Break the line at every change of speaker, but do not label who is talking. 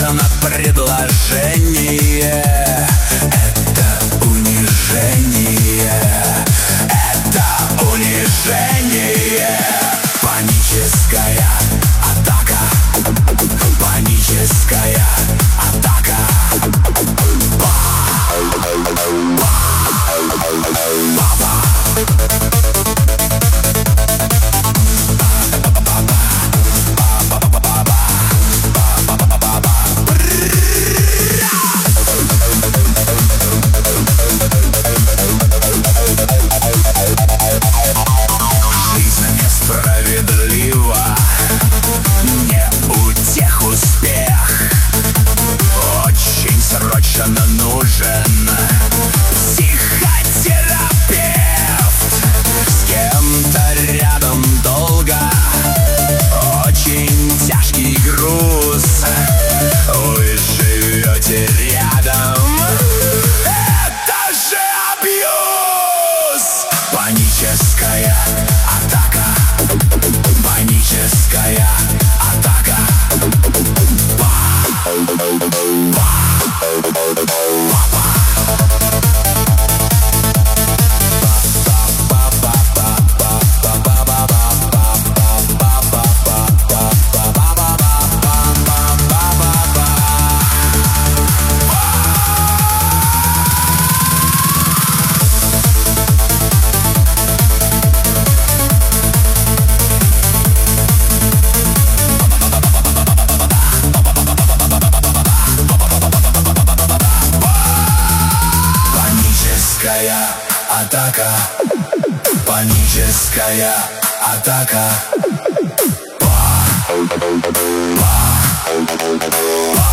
на предложение. Это унижение. Это унижение. Паническая атака. Паническая атака. Папа. Жизнь несправедлива, не у тех успех. Очень срочно нужен психотерапевт. С кем-то рядом долго, очень тяжкий груз. Вы живете рядом, это же абьюз. Паническая атака. Паническая атака. Паническая атака. Паническая атака.